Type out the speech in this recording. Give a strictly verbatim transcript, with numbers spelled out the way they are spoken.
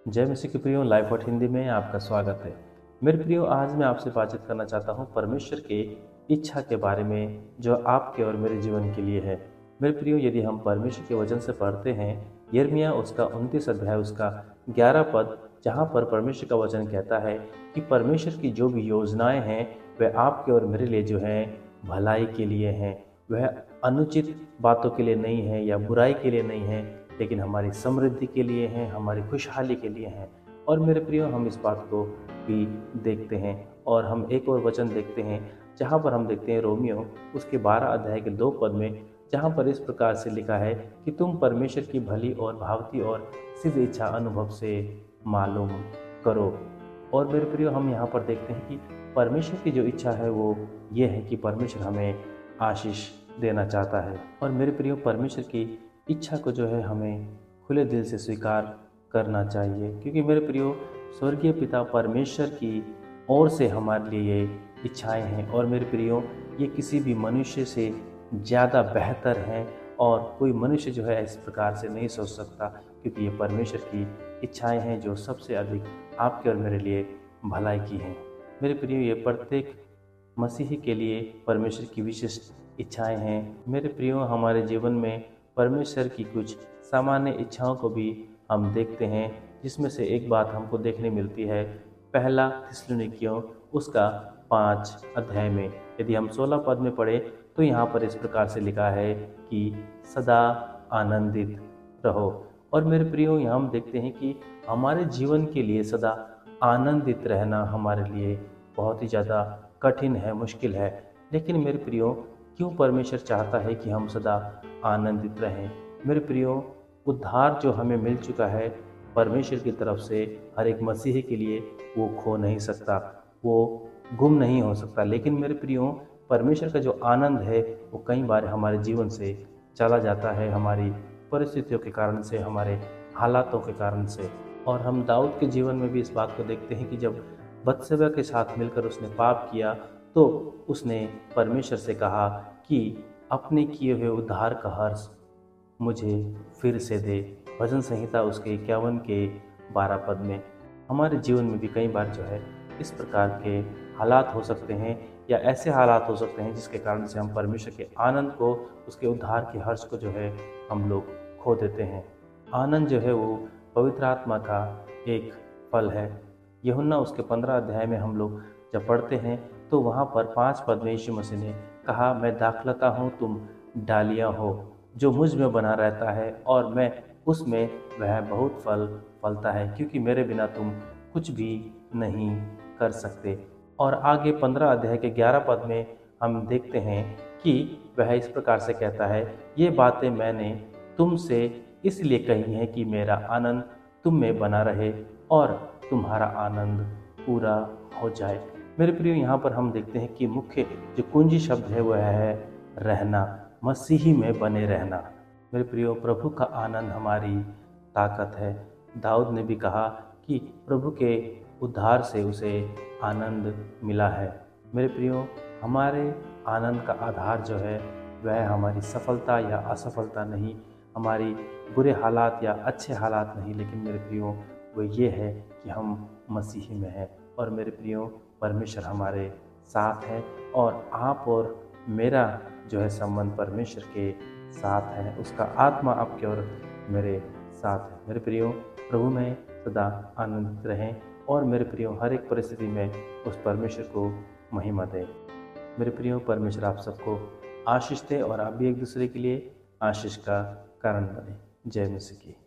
जय मसीह के प्रियो, लाइफ वर्ड हिंदी में आपका स्वागत है। मेरे प्रियो, आज मैं आपसे बातचीत करना चाहता हूँ परमेश्वर के इच्छा के बारे में जो आपके और मेरे जीवन के लिए है। मेरे प्रियो, यदि हम परमेश्वर के वचन से पढ़ते हैं यिर्मयाह उसका उनतीस अध्याय उसका ग्यारह पद, जहाँ पर परमेश्वर का वचन कहता है कि परमेश्वर की जो भी योजनाएं हैं वह आपके और मेरे लिए जो है भलाई के लिए हैं। वह अनुचित बातों के लिए नहीं है या बुराई के लिए नहीं है, लेकिन हमारी समृद्धि के लिए हैं, हमारी खुशहाली के लिए हैं। और मेरे प्रियो, हम इस बात को भी देखते हैं और हम एक और वचन देखते हैं जहाँ पर हम देखते हैं रोमियो उसके बारह अध्याय के दो पद में, जहाँ पर इस प्रकार से लिखा है कि तुम परमेश्वर की भली और भावती और सिद्ध इच्छा अनुभव से मालूम करो। और मेरे प्रियो, हम यहाँ पर देखते हैं कि परमेश्वर की जो इच्छा है वो ये है कि परमेश्वर हमें आशीष देना चाहता है। और मेरे प्रियो, परमेश्वर की इच्छा को जो है हमें खुले दिल से स्वीकार करना चाहिए, क्योंकि मेरे प्रियो, स्वर्गीय पिता परमेश्वर की ओर से हमारे लिए ये इच्छाएं हैं। और मेरे प्रियो, ये किसी भी मनुष्य से ज़्यादा बेहतर हैं और कोई मनुष्य जो है इस प्रकार से नहीं सोच सकता, क्योंकि ये परमेश्वर की इच्छाएं हैं जो सबसे अधिक आपके और मेरे लिए भलाई की हैं। मेरे प्रियो, ये प्रत्येक मसीही के लिए परमेश्वर की विशिष्ट इच्छाएं हैं। मेरे प्रियो, हमारे जीवन में परमेश्वर की कुछ सामान्य इच्छाओं को भी हम देखते हैं, जिसमें से एक बात हमको देखने मिलती है पहला थिस्सलुनीकियों उसका पाँच अध्याय में। यदि हम सोलह पद में पढ़े तो यहाँ पर इस प्रकार से लिखा है कि सदा आनंदित रहो। और मेरे प्रियो, यहाँ हम देखते हैं कि हमारे जीवन के लिए सदा आनंदित रहना हमारे लिए बहुत ही ज़्यादा कठिन है, मुश्किल है। लेकिन मेरे प्रियो, क्यों परमेश्वर चाहता है कि हम सदा आनंदित रहें? मेरे प्रियो, उद्धार जो हमें मिल चुका है परमेश्वर की तरफ से हर एक मसीही के लिए, वो खो नहीं सकता, वो गुम नहीं हो सकता। लेकिन मेरे प्रियो, परमेश्वर का जो आनंद है वो कई बार हमारे जीवन से चला जाता है, हमारी परिस्थितियों के कारण से, हमारे हालातों के कारण से। और हम दाऊद के जीवन में भी इस बात को देखते हैं कि जब बत्शेबा के साथ मिलकर उसने पाप किया तो उसने परमेश्वर से कहा कि अपने किए हुए उद्धार का हर्ष मुझे फिर से दे। भजन संहिता उसके इक्यावन के बारह पद में। हमारे जीवन में भी कई बार जो है इस प्रकार के हालात हो सकते हैं या ऐसे हालात हो सकते हैं जिसके कारण से हम परमेश्वर के आनंद को, उसके उद्धार के हर्ष को जो है हम लोग खो देते हैं। आनंद जो है वो पवित्र आत्मा का एक फल है। यूहन्ना उसके पंद्रह अध्याय में हम लोग जब पढ़ते हैं तो वहाँ पर पाँच पद में यीशु मसीह ने कहा, मैं दाखलता हूँ, तुम डालियाँ हो। जो मुझ में बना रहता है और मैं उसमें, वह बहुत फल फलता है, क्योंकि मेरे बिना तुम कुछ भी नहीं कर सकते। और आगे पंद्रह अध्याय के ग्यारह पद में हम देखते हैं कि वह इस प्रकार से कहता है, ये बातें मैंने तुमसे इसलिए कही हैं कि मेरा आनंद तुम में बना रहे और तुम्हारा आनंद पूरा हो जाए। मेरे प्रियो, यहाँ पर हम देखते हैं कि मुख्य जो कुंजी शब्द है वह है रहना, मसीही में बने रहना। मेरे प्रियो, प्रभु का आनंद हमारी ताकत है। दाऊद ने भी कहा कि प्रभु के उद्धार से उसे आनंद मिला है। मेरे प्रियो, हमारे आनंद का आधार जो है वह हमारी सफलता या असफलता नहीं, हमारी बुरे हालात या अच्छे हालात नहीं, लेकिन मेरे प्रियो वो ये है कि हम मसीही में हैं। और मेरे प्रियो, परमेश्वर हमारे साथ है और आप और मेरा जो है संबंध परमेश्वर के साथ है, उसका आत्मा आपके और मेरे साथ है। मेरे प्रियो, प्रभु में सदा आनंदित रहें और मेरे प्रियो हर एक परिस्थिति में उस परमेश्वर को महिमा दें। मेरे प्रियो, परमेश्वर आप सबको आशीष दे और आप भी एक दूसरे के लिए आशीष का कारण बने। जय मसीह की।